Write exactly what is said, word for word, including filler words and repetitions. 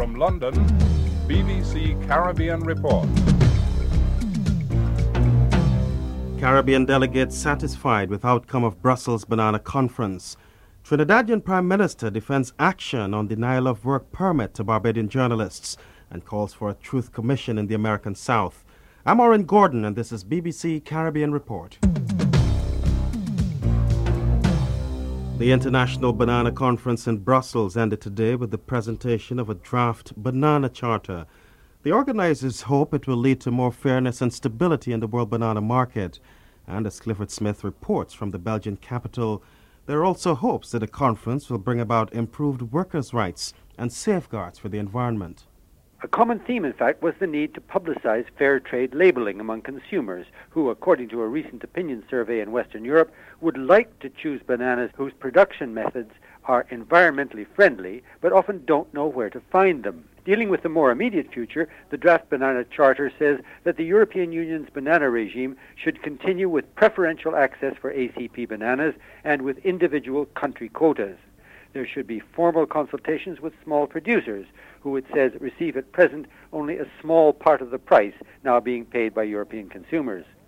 From London, B B C Caribbean Report. Caribbean delegates satisfied with outcome of Brussels Banana Conference. Trinidadian Prime Minister defends action on denial of work permit to Barbadian journalists and calls for a truth commission in the American South. I'm Oren Gordon, and this is B B C Caribbean Report. The International Banana Conference in Brussels ended today with the presentation of a draft banana charter. The organizers hope it will lead to more fairness and stability in the world banana market. And as Clifford Smith reports from the Belgian capital, there are also hopes that the conference will bring about improved workers' rights and safeguards for the environment. A common theme, in fact, was the need to publicize fair trade labeling among consumers who, according to a recent opinion survey in Western Europe, would like to choose bananas whose production methods are environmentally friendly, but often don't know where to find them. Dealing with the more immediate future, the draft banana charter says that the European Union's banana regime should continue with preferential access for A C P bananas and with individual country quotas. There should be formal consultations with small producers, who it says receive at present only a small part of the price now being paid by European consumers.